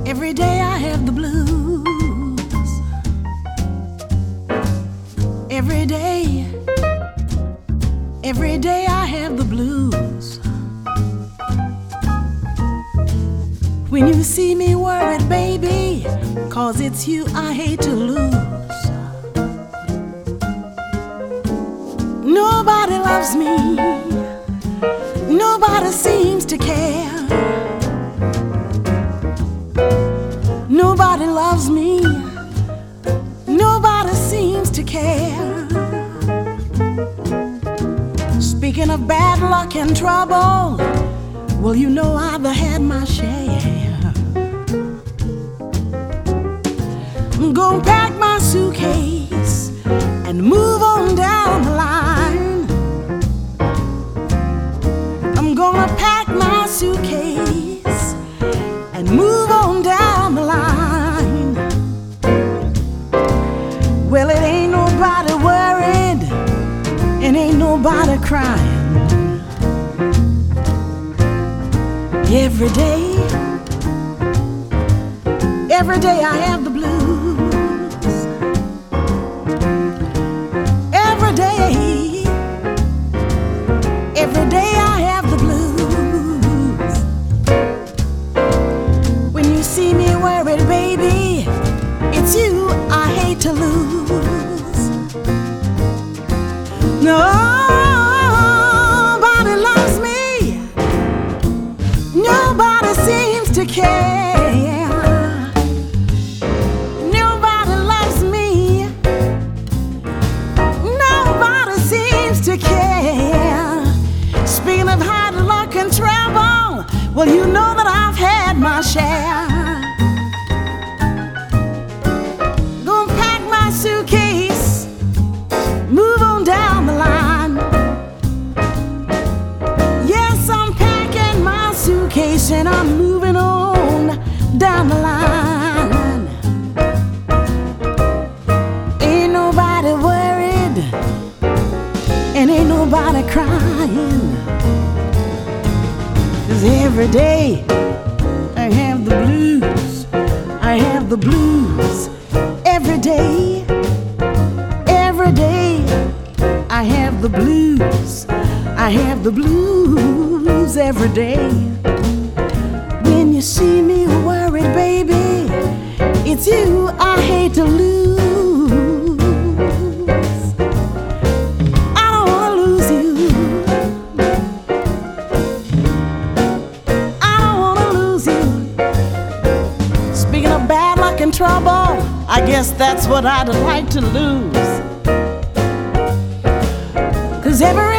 Every day I have the blues. Every day I have the blues. When you see me worried, baby, 'cause it's you I hate to lose. Nobody loves me, nobody seems to care. Nobody loves me, nobody seems to care. Speaking of bad luck and trouble, well, you know I've had my share. I'm gonna pack my suitcase and move on down the line. I'm gonna pack my suitcase and move on down the line. Well, it ain't nobody worried and ain't nobody crying. Every day I have the blues. Every day I have the blues. When you see me worried, baby, it's you I hate to lose. Nobody loves me, nobody seems to care. Nobody loves me, nobody seems to care. Speaking of hard luck and trouble, well, you know that I've had my share. Gonna pack my suitcase, move on down the line. Yes, I'm packing my suitcase and I'm moving on down the line. Ain't nobody worried and ain't nobody crying. 'Cause every day I have the blues. I have the blues every day. Every day I have the blues. I have the blues every day. When you see me worried, baby, it's you I hate to lose. I don't wanna lose you. I don't wanna lose you. Speaking of bad luck and trouble, I guess that's what I'd like to lose. 'Cause every